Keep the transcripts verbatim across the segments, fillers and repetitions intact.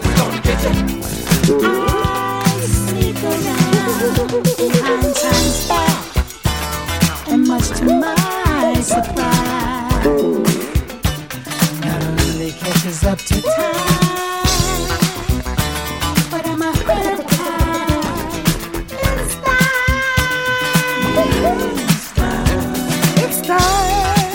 what's gonna get you. I sneak around behind time's back, and much to my surprise, not only catches up to time, but I'm ahead of time. It's time. It's time.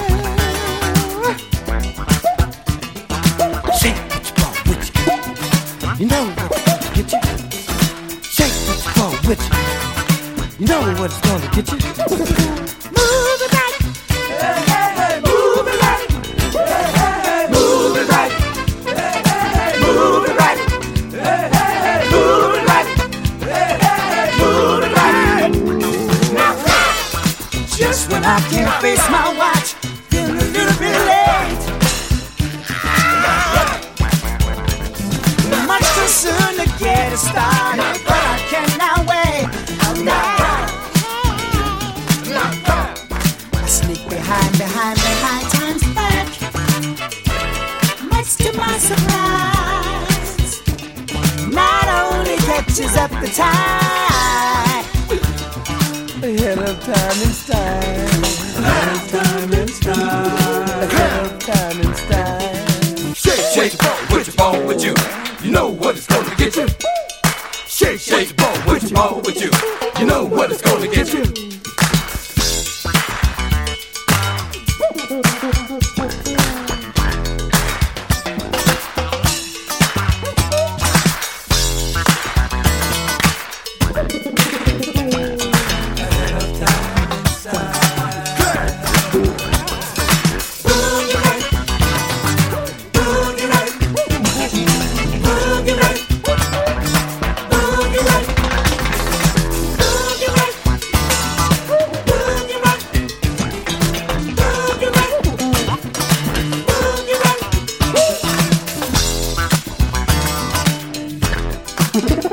Shake what you brought with you. You know what's gonna get you. Shake what you brought with you. You know what's gonna get you. Move it right. Hey, hey, hey, move it right. Hey, hey, hey, move it right. Hey, hey, hey, move it right. Hey, hey, hey, move it right. Hey, hey, hey, move it right. Now stop. Just when I can't face my watch, feeling a little bit late. Much too soon to get it started, but I cannot wait. I sneak behind, behind, behind time's back. Much to my surprise, not only catches up the time, Ahead of time and style. Ahead of time and style. Ahead of time and style. Shake, shake, ball, with your ball with you. You know what it's gonna get you. Shake, shake, ball, with your ball with you. You know what it's gonna get you. Boogie right.